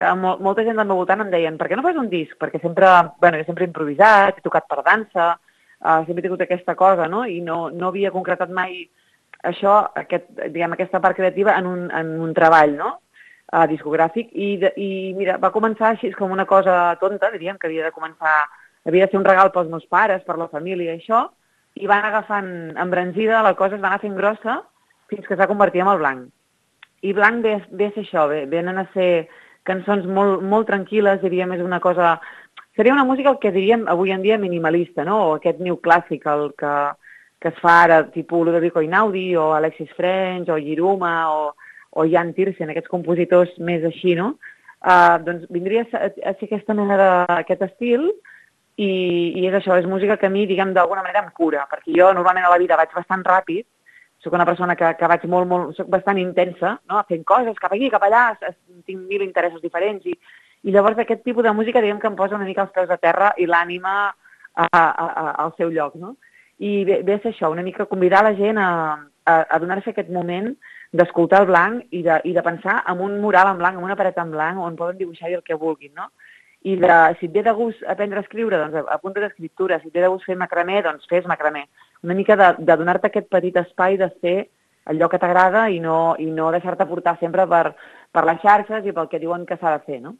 molta gent del meu voltant em deien per què no fas un disc? Perquè sempre, bueno, jo sempre he improvisat, he tocat per dansa, sempre he tingut aquesta cosa, no? I no havia concretat mai això, aquesta part creativa en un treball, no? Discogràfic. I mira, va començar així com una cosa tonta, diríem, que havia de ser un regal pels meus pares, per la família, això, i van agafant embranzida, la cosa es va anar fent grossa fins que es va convertir en el Blanc. I Blanc ve a ser això, venen a ser cançons molt, molt tranquil·les, diríem, és una cosa... Seria una música, el que diríem avui en dia, minimalista, no? O aquest new clàssic, el que es fa ara, tipus Ludovico Einaudi, o Alexis French, o Yiruma, o Jan Tiersen, aquests compositors més així, no? Doncs vindria a ser aquesta mena d'aquest estil, i és això, és música que a mi, diguem, d'alguna manera em cura, perquè jo normalment a la vida vaig bastant ràpid, soc una persona que vaig soc bastant intensa, no? Fent coses cap aquí, cap allà, tinc 1000 interessos diferents, i llavors aquest tipus de música, diguem que em posa una mica els peus a terra i l'ànima al seu lloc, no? I ve a ser això, una mica convidar la gent a donar-se aquest moment d'escoltar el Blanc i de pensar en un mural en blanc, en una paret en blanc, on poden dibuixar-hi el que vulguin, no? I si et ve de gust aprendre a escriure, doncs apunta d'escriptura, si et ve de gust fer macramé, doncs fes macramé. Una mica de donar-te aquest petit espai de fer allò que t'agrada i no deixar-te portar sempre per les xarxes i pel que diuen que s'ha de fer, no?